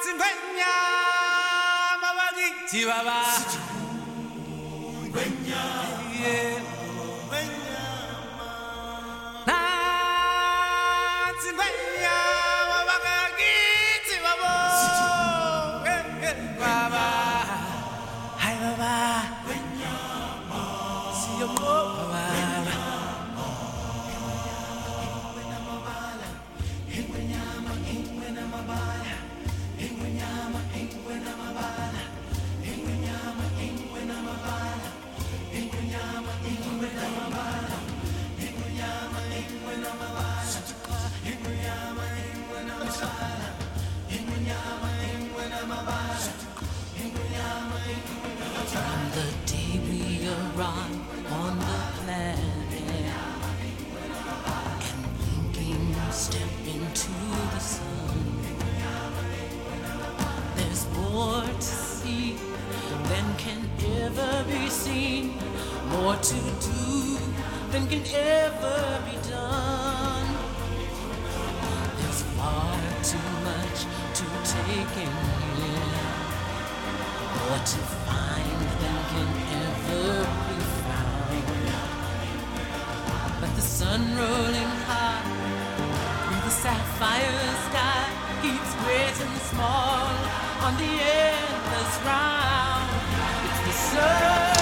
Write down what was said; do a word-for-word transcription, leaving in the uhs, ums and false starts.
Zingwenya mabagi Chihuahua Zingwenya Na Zingwenya mabagi Chihuahua Baba Hai Baba See you more Baba From the day we arrived on the planet and blinking step into the sun, there's more to see than can ever be seen, more to do than can ever be done. There's far too much to take in here, more to find than can ever be found. But the sun rolling high through the sapphire sky keeps great and small on the endless round. It's the sun.